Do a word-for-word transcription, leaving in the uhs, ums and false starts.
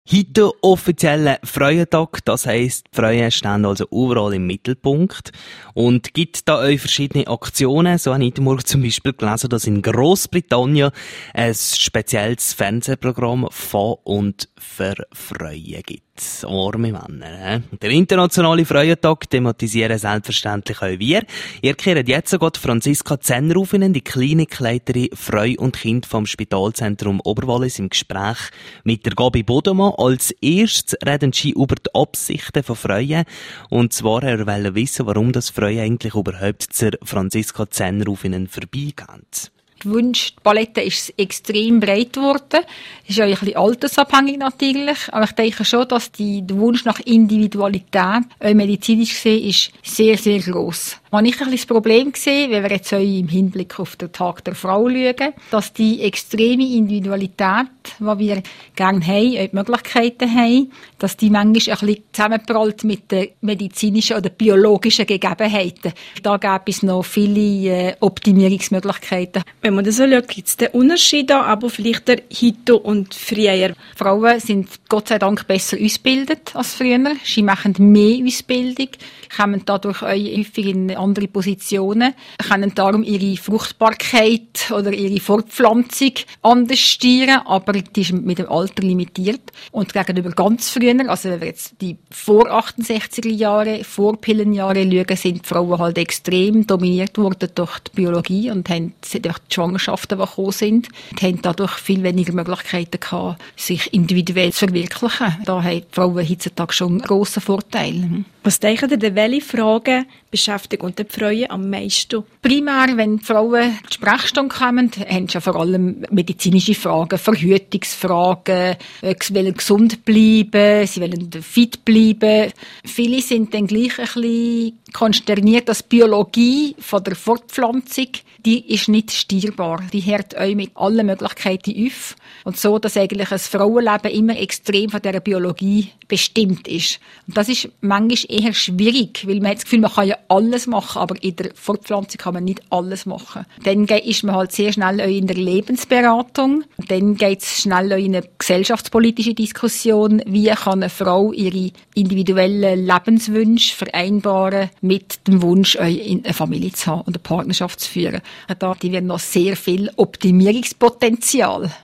Heute offizieller Frauentag, das heisst, die Frauen stehen also überall im Mittelpunkt und gibt da auch verschiedene Aktionen. So habe ich heute Morgen zum Beispiel gelesen, dass in Grossbritannien ein spezielles Fernsehprogramm von und für Frauen gibt. Arme Männer. He? Der internationale Frauentag thematisieren selbstverständlich auch wir. Ihr kehrt jetzt sogar Franziska Zenner-Rufinen, die Klinikleiterin Frau und Kind vom Spitalzentrum Oberwallis, im Gespräch mit der Gabi Bodemann. Als erstes reden sie über die Absichten von Frauen. Und zwar er wollte wissen, warum das Frauen eigentlich überhaupt zur Franziska Zenner-Rufinen vorbeigehen. Die Wunschpalette ist extrem breit geworden. Ist ja ein bisschen altersabhängig natürlich. Aber ich denke schon, dass die, der Wunsch nach Individualität, auch medizinisch gesehen, ist sehr, sehr gross. Was ich ein bisschen das Problem gesehen, wenn wir jetzt auch im Hinblick auf den Tag der Frau schauen, dass die extreme Individualität, die wir gerne haben, auch die Möglichkeiten haben, dass die manchmal ein bisschen zusammenprallt mit den medizinischen oder biologischen Gegebenheiten. Da gäbe es noch viele äh, Optimierungsmöglichkeiten. Wenn man das so schaut, gibt es den Unterschied, aber vielleicht der heute und früher. Frauen sind Gott sei Dank besser ausgebildet als früher. Sie machen mehr Ausbildung, kommen dadurch auch häufig in andere Positionen, können darum ihre Fruchtbarkeit oder ihre Fortpflanzung anders steuern, aber die ist mit dem Alter limitiert. Und gegenüber ganz früher, also wenn wir jetzt die vor achtundsechziger Jahre, vor Pillenjahre schauen, sind die Frauen halt extrem dominiert worden durch die Biologie und haben durch die Schwangerschaften, die gekommen sind, und haben dadurch viel weniger Möglichkeiten gehabt, sich individuell zu verwirklichen. Da haben die Frauen heutzutage schon einen grossen Vorteil. Was denken Sie, welche Fragen beschäftigen die Frauen am meisten? Primär, wenn die Frauen zur Sprechstunde kommen, haben sie ja vor allem medizinische Fragen, Verhütungsfragen, sie wollen gesund bleiben, sie wollen fit bleiben. Viele sind dann gleich ein bisschen konsterniert, dass die Biologie von der Fortpflanzung, die ist nicht steuerbar. Die hört auch mit allen Möglichkeiten auf. Und so, dass eigentlich ein Frauenleben immer extrem von dieser Biologie bestimmt ist. Und das ist manchmal eher schwierig, weil man hat das Gefühl, man kann ja alles machen, aber in der Fortpflanzung kann man nicht alles machen. Dann ist man halt sehr schnell auch in der Lebensberatung. Dann geht es schnell auch in eine gesellschaftspolitische Diskussion, wie kann eine Frau ihre individuellen Lebenswünsche vereinbaren mit dem Wunsch, eine Familie zu haben und eine Partnerschaft zu führen. Da haben wir noch sehr viel Optimierungspotenzial.